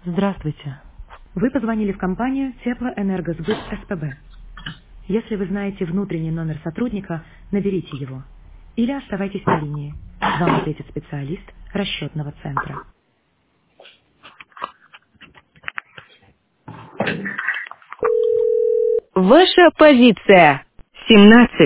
Здравствуйте. Вы позвонили в компанию Теплоэнергосбыт СПБ. Если вы знаете внутренний номер сотрудника, наберите его. Или оставайтесь на линии. Вам ответит специалист расчетного центра. Ваша позиция. 17.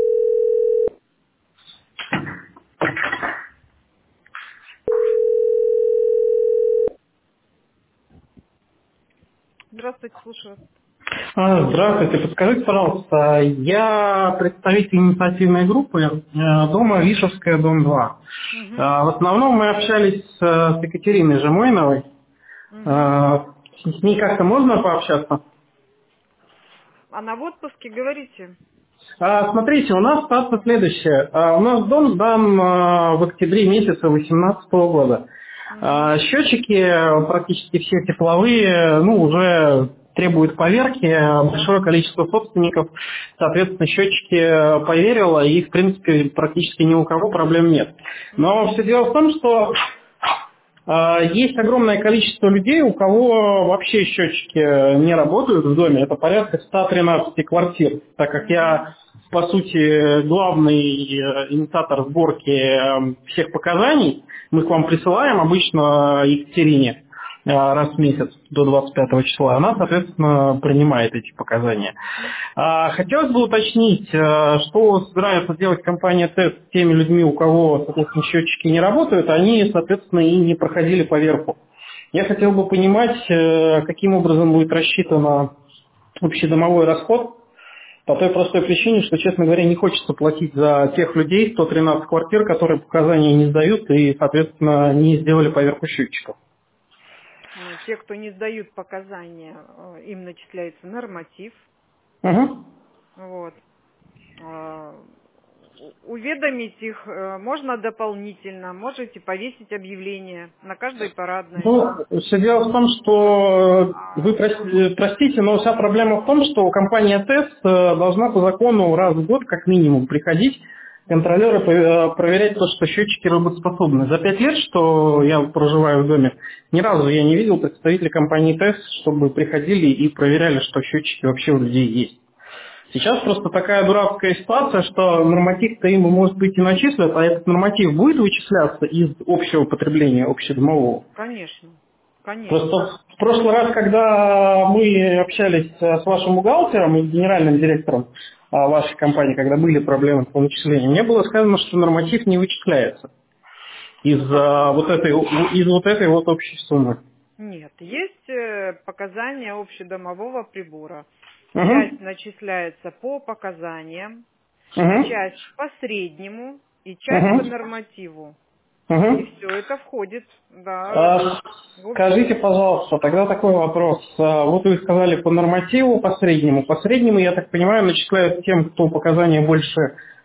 Здравствуйте, слушаю вас. Здравствуйте, подскажите, пожалуйста, я представитель инициативной группы дома Вишевская, дом 2. Угу. В основном мы общались с Екатериной Жемойновой. Угу. С ней как-то можно пообщаться? Она в отпуске, говорите? Смотрите, у нас ситуация следующая. У нас дом сдан в октябре месяце 2018 года. Угу. Счетчики практически все тепловые, уже требуют поверки. Большое количество собственников, соответственно, счетчики поверило, и, в принципе, практически ни у кого проблем нет. Но все дело в том, что есть огромное количество людей, у кого вообще счетчики не работают в доме. Это порядка 113 квартир. Так как я, по сути, главный инициатор сборки всех показаний, мы к вам присылаем обычно Екатерине раз в месяц до 25 числа. Она, соответственно, принимает эти показания. Хотелось бы уточнить, что собирается делать компания ТЭС с теми людьми, у кого, соответственно, счетчики не работают, они, соответственно, и не проходили поверку. Я хотел бы понимать, каким образом будет рассчитан общедомовой расход, по той простой причине, что, честно говоря, не хочется платить за тех людей, 113 квартир, которые показания не сдают и, соответственно, не сделали поверку счетчиков. Те, кто не сдают показания, им начисляется норматив. Угу. Вот. Уведомить их можно дополнительно, можете повесить объявление на каждой парадной. Все дело в том, что вы простите, но вся проблема в том, что компания ТЭС должна по закону раз в год как минимум приходить, контролеры проверять то, что счетчики работоспособны. За 5 лет, что я проживаю в доме, ни разу я не видел представителей компании ТЭС, чтобы приходили и проверяли, что счетчики вообще у людей есть. Сейчас просто такая дурацкая ситуация, что норматив-то им, может быть, и начислят, а этот норматив будет вычисляться из общего потребления, общедомового? Конечно. Просто в прошлый раз, когда мы общались с вашим бухгалтером и генеральным директором вашей компании, когда были проблемы по начислению, мне было сказано, что норматив не вычисляется из вот этой общей суммы. Нет, есть показания общедомового прибора. Угу. Часть начисляется по показаниям, Угу. часть по среднему и часть по нормативу. Угу. И все это входит, да. Скажите, пожалуйста, тогда такой вопрос. Вот вы сказали по нормативу, по среднему. По среднему, я так понимаю, начисляют тем, кто показания больше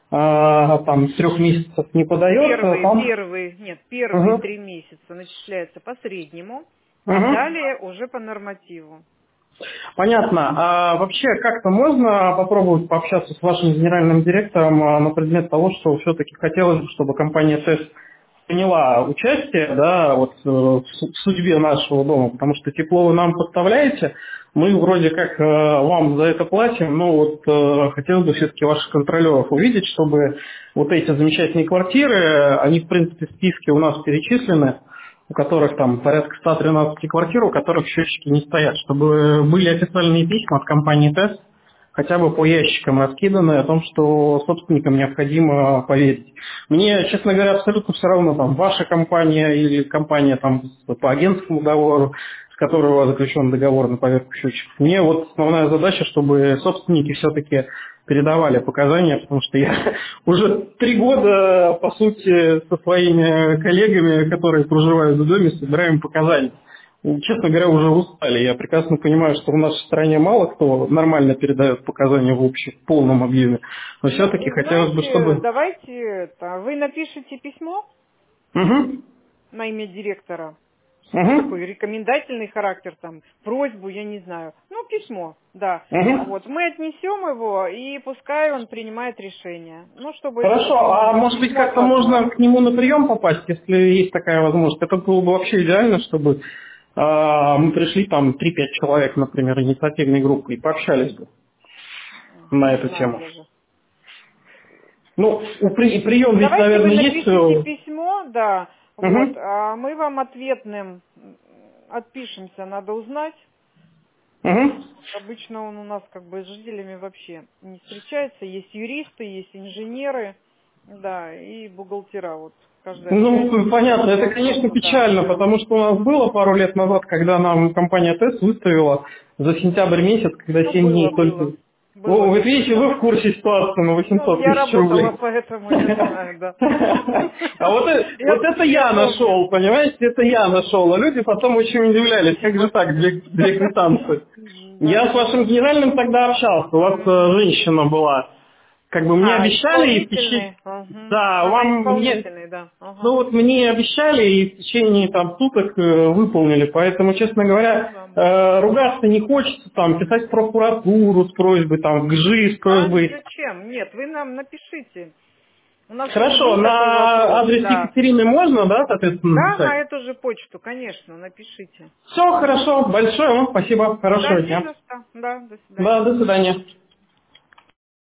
3 месяцев не подает. Первые 3 месяца начисляется по среднему, а далее уже по нормативу. Понятно. А вообще как-то можно попробовать пообщаться с вашим генеральным директором на предмет того, что все-таки хотелось бы, чтобы компания ТЭС приняла участие, в судьбе нашего дома, потому что тепло вы нам подставляете, мы вроде как вам за это платим, но хотелось бы все-таки ваших контролеров увидеть, чтобы вот эти замечательные квартиры, они в принципе в списке у нас перечислены, у которых там порядка 113 квартир, у которых счетчики не стоят, чтобы были официальные письма от компании ТЭС, хотя бы по ящикам раскиданы о том, что собственникам необходимо поверить. Мне, честно говоря, абсолютно все равно, ваша компания или компания по агентскому договору, с которой у вас заключен договор на поверку счетчиков. Мне основная задача, чтобы собственники все-таки передавали показания, потому что я уже 3 года, по сути, со своими коллегами, которые проживают в доме, собираем показания. Честно говоря, уже устали. Я прекрасно понимаю, что в нашей стране мало кто нормально передает показания в полном объеме. Но все-таки хотелось бы, чтобы... Давайте, вы напишите письмо на имя директора. Такой рекомендательный характер, просьбу, я не знаю. Письмо, да. Мы отнесем его, и пускай он принимает решение. Чтобы Хорошо, а может быть как-то можно к нему на прием попасть, если есть такая возможность? Это было бы вообще идеально, чтобы мы пришли там 3-5 человек, например, инициативной группы, и пообщались бы на эту тему. Ну, прием здесь, наверное, есть. Давайте вы напишите письмо, да, вот, а мы вам ответным отпишемся, надо узнать. Обычно он у нас как бы с жителями вообще не встречается. Есть юристы, есть инженеры, да, и бухгалтера. Вот, ну, понятно, это, конечно, печально, потому что у нас было пару лет назад, когда нам компания ТЭС выставила за сентябрь месяц, когда 7 дней только... О, вы видите, вы в курсе ситуации на 800 тысяч рублей. Я работала, поэтому я знаю, да. А вот это я нашел, понимаете, это я нашел. А люди потом очень удивлялись, как же так, две квитанции. Я с вашим генеральным тогда общался, у вас женщина была. Как бы мне обещали, и в течение... Да, вам... да. Ну вот мне обещали, и в течение там суток выполнили. Поэтому, честно говоря, ругаться не хочется, там, писать в прокуратуру с просьбой, там, в ГЖИ с просьбой. Зачем? Нет, вы нам напишите. У нас хорошо, на адрес Екатерины можно, да, соответственно? Да, написать? на эту же почту, конечно, напишите. Все, хорошо, большое вам спасибо, хорошего дня. Да, до свидания. Да, до свидания.